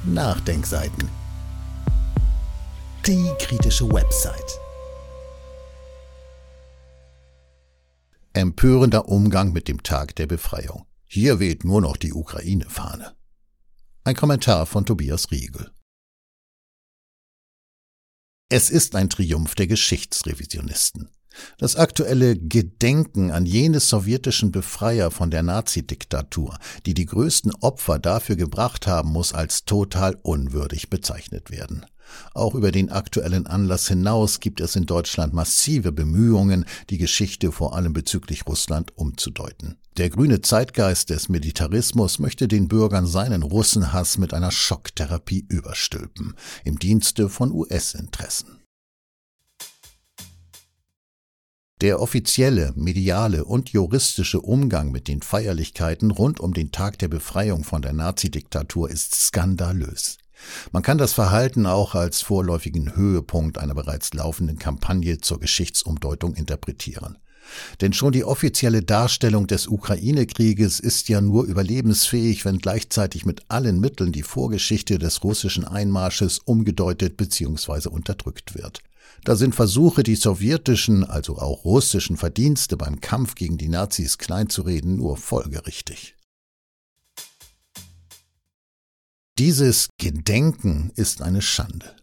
Nachdenkseiten. Die kritische Website. Empörender Umgang mit dem Tag der Befreiung. Hier weht nur noch die Ukraine-Fahne. Ein Kommentar von Tobias Riegel. Es ist ein Triumph der Geschichtsrevisionisten. Das aktuelle Gedenken an jene sowjetischen Befreier von der Nazidiktatur, die die größten Opfer dafür gebracht haben, muss als total unwürdig bezeichnet werden. Auch über den aktuellen Anlass hinaus gibt es in Deutschland massive Bemühungen, die Geschichte vor allem bezüglich Russland umzudeuten. Der grüne Zeitgeist des Militarismus möchte den Bürgern seinen Russenhass mit einer Schocktherapie überstülpen, im Dienste von US-Interessen. Der offizielle, mediale und juristische Umgang mit den Feierlichkeiten rund um den Tag der Befreiung von der Nazidiktatur ist skandalös. Man kann das Verhalten auch als vorläufigen Höhepunkt einer bereits laufenden Kampagne zur Geschichtsumdeutung interpretieren. Denn schon die offizielle Darstellung des Ukraine-Krieges ist ja nur überlebensfähig, wenn gleichzeitig mit allen Mitteln die Vorgeschichte des russischen Einmarsches umgedeutet bzw. unterdrückt wird. Da sind Versuche, die sowjetischen, also auch russischen Verdienste beim Kampf gegen die Nazis kleinzureden, nur folgerichtig. Dieses Gedenken ist eine Schande.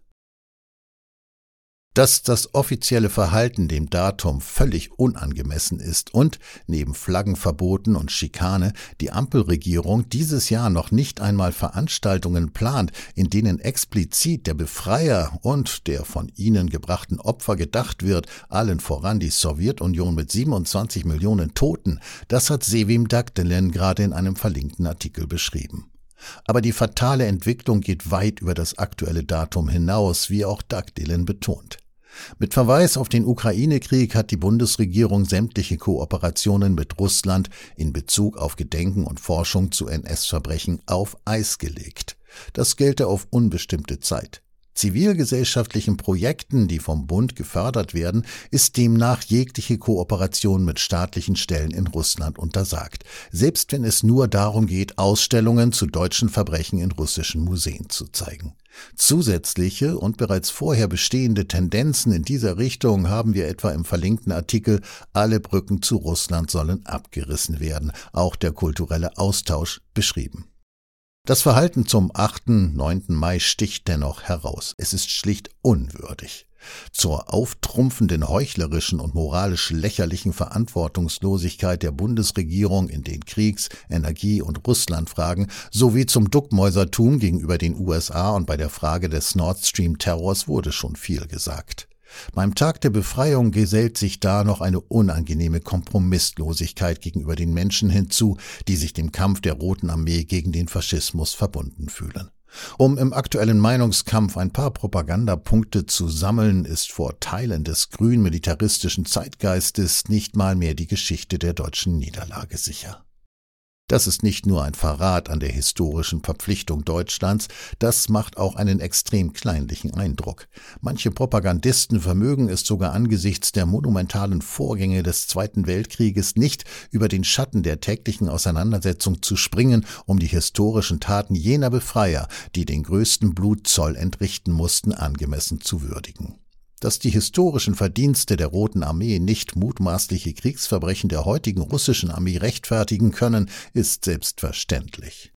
Dass das offizielle Verhalten dem Datum völlig unangemessen ist und, neben Flaggenverboten und Schikane, die Ampelregierung dieses Jahr noch nicht einmal Veranstaltungen plant, in denen explizit der Befreier und der von ihnen gebrachten Opfer gedacht wird, allen voran die Sowjetunion mit 27 Millionen Toten, das hat Sevim Dagdelen gerade in einem verlinkten Artikel beschrieben. Aber die fatale Entwicklung geht weit über das aktuelle Datum hinaus, wie auch Dagdelen betont. Mit Verweis auf den Ukraine-Krieg hat die Bundesregierung sämtliche Kooperationen mit Russland in Bezug auf Gedenken und Forschung zu NS-Verbrechen auf Eis gelegt. Das gelte auf unbestimmte Zeit. Zivilgesellschaftlichen Projekten, die vom Bund gefördert werden, ist demnach jegliche Kooperation mit staatlichen Stellen in Russland untersagt, selbst wenn es nur darum geht, Ausstellungen zu deutschen Verbrechen in russischen Museen zu zeigen. Zusätzliche und bereits vorher bestehende Tendenzen in dieser Richtung haben wir etwa im verlinkten Artikel »Alle Brücken zu Russland sollen abgerissen werden«, auch der kulturelle Austausch, beschrieben. Das Verhalten zum 8., 9. Mai sticht dennoch heraus. Es ist schlicht unwürdig. Zur auftrumpfenden, heuchlerischen und moralisch lächerlichen Verantwortungslosigkeit der Bundesregierung in den Kriegs-, Energie- und Russlandfragen sowie zum Duckmäusertum gegenüber den USA und bei der Frage des Nord Stream-Terrors wurde schon viel gesagt. Beim Tag der Befreiung gesellt sich da noch eine unangenehme Kompromisslosigkeit gegenüber den Menschen hinzu, die sich dem Kampf der Roten Armee gegen den Faschismus verbunden fühlen. Um im aktuellen Meinungskampf ein paar Propagandapunkte zu sammeln, ist vor Teilen des grün-militaristischen Zeitgeistes nicht mal mehr die Geschichte der deutschen Niederlage sicher. Das ist nicht nur ein Verrat an der historischen Verpflichtung Deutschlands, das macht auch einen extrem kleinlichen Eindruck. Manche Propagandisten vermögen es sogar angesichts der monumentalen Vorgänge des Zweiten Weltkrieges nicht, über den Schatten der täglichen Auseinandersetzung zu springen, um die historischen Taten jener Befreier, die den größten Blutzoll entrichten mussten, angemessen zu würdigen. Dass die historischen Verdienste der Roten Armee nicht mutmaßliche Kriegsverbrechen der heutigen russischen Armee rechtfertigen können, ist selbstverständlich.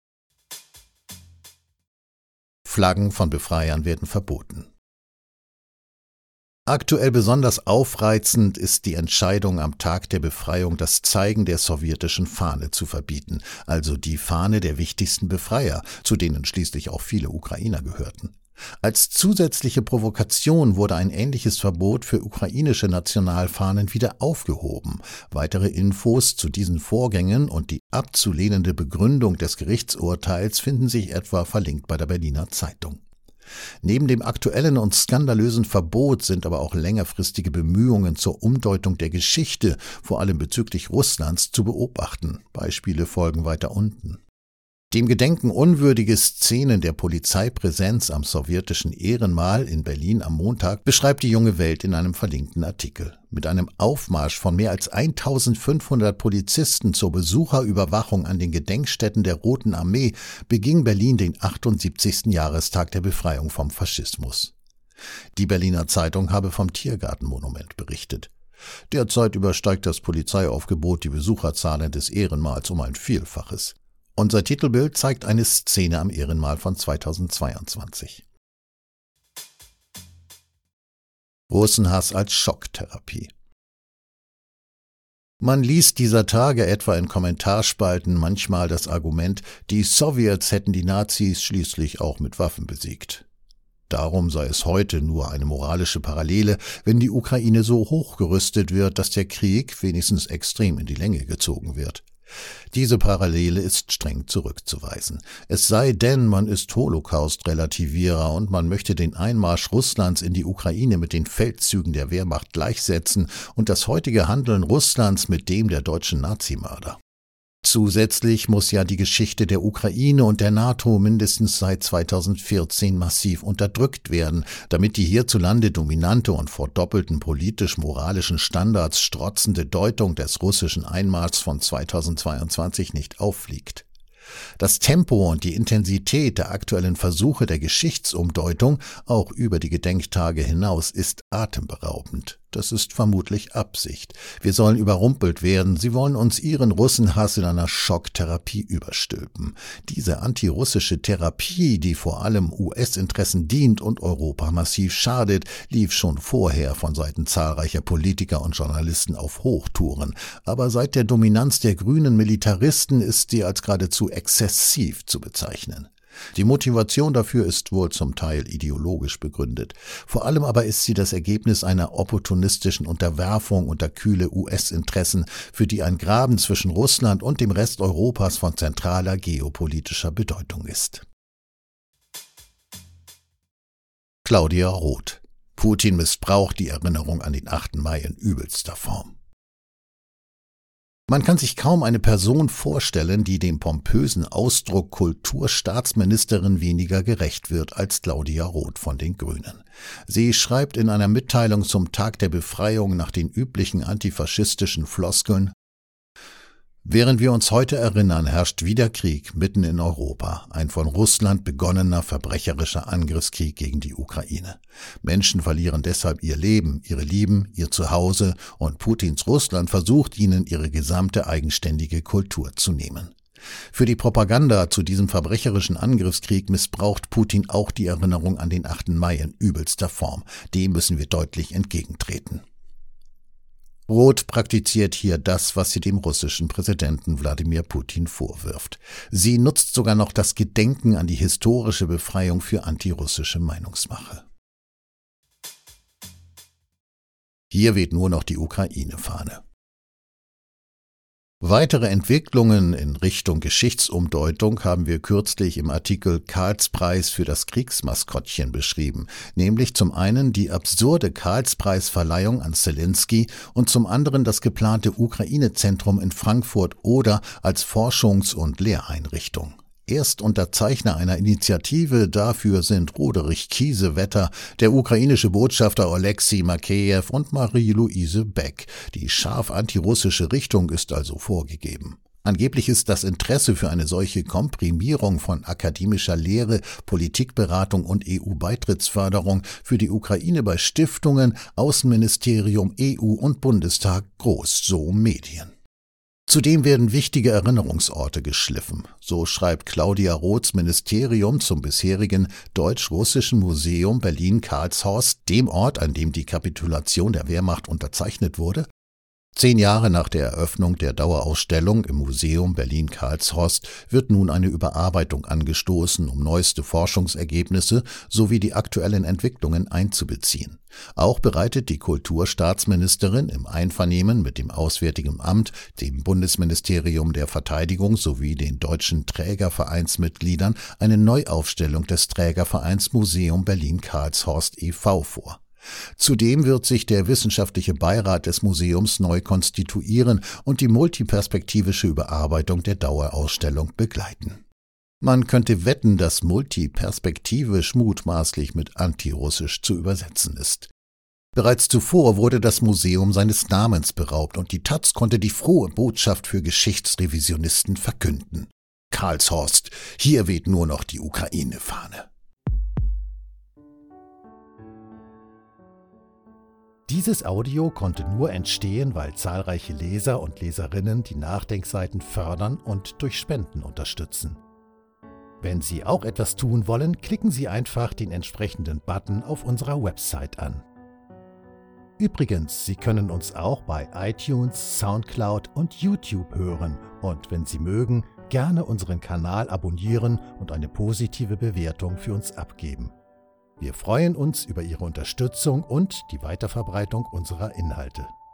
Flaggen von Befreiern werden verboten. Aktuell besonders aufreizend ist die Entscheidung, am Tag der Befreiung das Zeigen der sowjetischen Fahne zu verbieten, also die Fahne der wichtigsten Befreier, zu denen schließlich auch viele Ukrainer gehörten. Als zusätzliche Provokation wurde ein ähnliches Verbot für ukrainische Nationalfahnen wieder aufgehoben. Weitere Infos zu diesen Vorgängen und die abzulehnende Begründung des Gerichtsurteils finden sich etwa verlinkt bei der Berliner Zeitung. Neben dem aktuellen und skandalösen Verbot sind aber auch längerfristige Bemühungen zur Umdeutung der Geschichte, vor allem bezüglich Russlands, zu beobachten. Beispiele folgen weiter unten. Dem Gedenken unwürdige Szenen der Polizeipräsenz am sowjetischen Ehrenmal in Berlin am Montag beschreibt die Junge Welt in einem verlinkten Artikel. Mit einem Aufmarsch von mehr als 1500 Polizisten zur Besucherüberwachung an den Gedenkstätten der Roten Armee beging Berlin den 78. Jahrestag der Befreiung vom Faschismus. Die Berliner Zeitung habe vom Tiergartenmonument berichtet. Derzeit übersteigt das Polizeiaufgebot die Besucherzahlen des Ehrenmals um ein Vielfaches. Unser Titelbild zeigt eine Szene am Ehrenmal von 2022. Russenhass als Schocktherapie. Man liest dieser Tage etwa in Kommentarspalten manchmal das Argument, die Sowjets hätten die Nazis schließlich auch mit Waffen besiegt. Darum sei es heute nur eine moralische Parallele, wenn die Ukraine so hochgerüstet wird, dass der Krieg wenigstens extrem in die Länge gezogen wird. Diese Parallele ist streng zurückzuweisen. Es sei denn, man ist Holocaust-Relativierer und man möchte den Einmarsch Russlands in die Ukraine mit den Feldzügen der Wehrmacht gleichsetzen und das heutige Handeln Russlands mit dem der deutschen Nazimörder. Zusätzlich muss ja die Geschichte der Ukraine und der NATO mindestens seit 2014 massiv unterdrückt werden, damit die hierzulande dominante und vor doppelten politisch-moralischen Standards strotzende Deutung des russischen Einmarschs von 2022 nicht auffliegt. Das Tempo und die Intensität der aktuellen Versuche der Geschichtsumdeutung, auch über die Gedenktage hinaus, ist atemberaubend. Das ist vermutlich Absicht. Wir sollen überrumpelt werden. Sie wollen uns ihren Russenhass in einer Schocktherapie überstülpen. Diese antirussische Therapie, die vor allem US-Interessen dient und Europa massiv schadet, lief schon vorher von Seiten zahlreicher Politiker und Journalisten auf Hochtouren. Aber seit der Dominanz der grünen Militaristen ist sie als geradezu exzessiv zu bezeichnen. Die Motivation dafür ist wohl zum Teil ideologisch begründet. Vor allem aber ist sie das Ergebnis einer opportunistischen Unterwerfung unter kühle US-Interessen, für die ein Graben zwischen Russland und dem Rest Europas von zentraler geopolitischer Bedeutung ist. Claudia Roth. Putin missbraucht die Erinnerung an den 8. Mai in übelster Form. Man kann sich kaum eine Person vorstellen, die dem pompösen Ausdruck Kulturstaatsministerin weniger gerecht wird als Claudia Roth von den Grünen. Sie schreibt in einer Mitteilung zum Tag der Befreiung nach den üblichen antifaschistischen Floskeln: Während wir uns heute erinnern, herrscht wieder Krieg mitten in Europa, ein von Russland begonnener verbrecherischer Angriffskrieg gegen die Ukraine. Menschen verlieren deshalb ihr Leben, ihre Lieben, ihr Zuhause und Putins Russland versucht ihnen ihre gesamte eigenständige Kultur zu nehmen. Für die Propaganda zu diesem verbrecherischen Angriffskrieg missbraucht Putin auch die Erinnerung an den 8. Mai in übelster Form. Dem müssen wir deutlich entgegentreten. Roth praktiziert hier das, was sie dem russischen Präsidenten Wladimir Putin vorwirft. Sie nutzt sogar noch das Gedenken an die historische Befreiung für antirussische Meinungsmache. Hier weht nur noch die Ukraine-Fahne. Weitere Entwicklungen in Richtung Geschichtsumdeutung haben wir kürzlich im Artikel Karlspreis für das Kriegsmaskottchen beschrieben, nämlich zum einen die absurde Karlspreisverleihung an Zelensky und zum anderen das geplante Ukraine-Zentrum in Frankfurt oder als Forschungs- und Lehreinrichtung. Erstunterzeichner einer Initiative dafür sind Roderich Kiesewetter, der ukrainische Botschafter Oleksiy Makejew und Marie-Louise Beck. Die scharf antirussische Richtung ist also vorgegeben. Angeblich ist das Interesse für eine solche Komprimierung von akademischer Lehre, Politikberatung und EU-Beitrittsförderung für die Ukraine bei Stiftungen, Außenministerium, EU und Bundestag groß, so Medien. Zudem werden wichtige Erinnerungsorte geschliffen. So schreibt Claudia Roths Ministerium zum bisherigen Deutsch-Russischen Museum Berlin-Karlshorst, dem Ort, an dem die Kapitulation der Wehrmacht unterzeichnet wurde. 10 Jahre nach der Eröffnung der Dauerausstellung im Museum Berlin-Karlshorst wird nun eine Überarbeitung angestoßen, um neueste Forschungsergebnisse sowie die aktuellen Entwicklungen einzubeziehen. Auch bereitet die Kulturstaatsministerin im Einvernehmen mit dem Auswärtigen Amt, dem Bundesministerium der Verteidigung sowie den deutschen Trägervereinsmitgliedern eine Neuaufstellung des Trägervereins Museum Berlin-Karlshorst e.V. vor. Zudem wird sich der wissenschaftliche Beirat des Museums neu konstituieren und die multiperspektivische Überarbeitung der Dauerausstellung begleiten. Man könnte wetten, dass multiperspektivisch mutmaßlich mit antirussisch zu übersetzen ist. Bereits zuvor wurde das Museum seines Namens beraubt und die taz konnte die frohe Botschaft für Geschichtsrevisionisten verkünden. Karlshorst, hier weht nur noch die Ukraine-Fahne. Dieses Audio konnte nur entstehen, weil zahlreiche Leser und Leserinnen die Nachdenkseiten fördern und durch Spenden unterstützen. Wenn Sie auch etwas tun wollen, klicken Sie einfach den entsprechenden Button auf unserer Website an. Übrigens, Sie können uns auch bei iTunes, Soundcloud und YouTube hören und wenn Sie mögen, gerne unseren Kanal abonnieren und eine positive Bewertung für uns abgeben. Wir freuen uns über Ihre Unterstützung und die Weiterverbreitung unserer Inhalte.